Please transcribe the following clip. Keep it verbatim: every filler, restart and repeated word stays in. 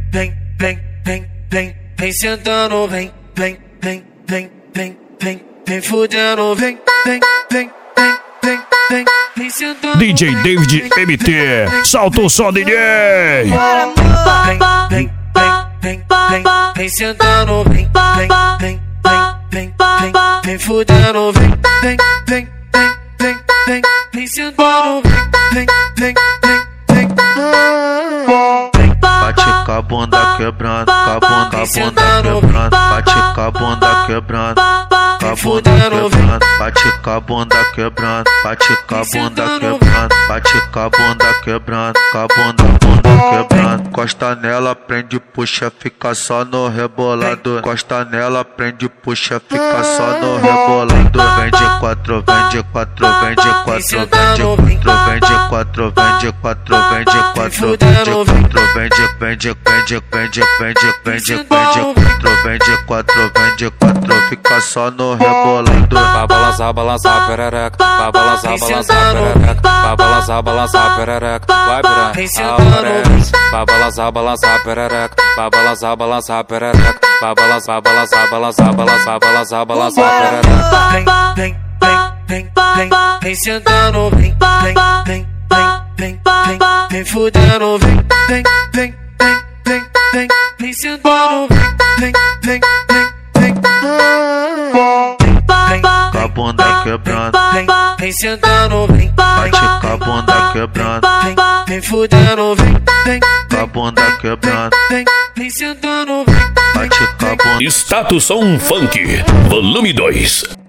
vem, vem, vem, vem, vem sentando, vem, vem, vem, vem, vem, vem, vem fudendo, vem, vem, vem, vem, vem, vem, vem sentando. D J David M T, solta o som, D J. Vem, vem, vem, vem, vem, vem sentando, vem, vem, vem, vem, vem, vem fudendo, vem, vem, vem, vem, vem, vem, vem sentando, vem, vem, vem, vem, vem. Bate com a bunda quebrando, com a bunda, com a bunda quebrando, bate com a bunda quebrando, com a bunda quebrando, bate com a bunda quebrando, bate com a bunda quebrando, bate com a bunda quebrando, com a bunda, bunda quebrando. Costa nela, prende, puxa, fica só no rebolado. Costa nela, prende, puxa, fica só no rebolado. Vende quatro, vende quatro, vende quatro, vende quatro, vende quatro, vende quatro, vende quatro, vende quatro, vende vende, vende, vende, vende, vende, vende quatro, vende quatro, vende quatro, fica só no rebolado. Vai balançar, balançar, perereca, vai balançar, balançar, perereca, vai balançar, balançar, perereca, vai piranha, aparece. Vai balançar, balançar, perereca, vai balançar, balançar, perereca, vai balançar, balançar, balançar, balançar, balançar, balançar, perereca. Vem, vem, vem, vem, vem, vem sentando, vem, vem, vem, vem, vem, vem fudendo, vem, vem, vem, vem, vem, vem, vem sentando, vem, vem, vem, vem, vem, com a bunda quebrando, vem, vem sentando, vem, bate com a bunda quebrando, vem, vem fudendo, vem, vem, com a bunda quebrando, vem, vem sentando, vem, bate com a bunda. Status Som Funk, volume dois.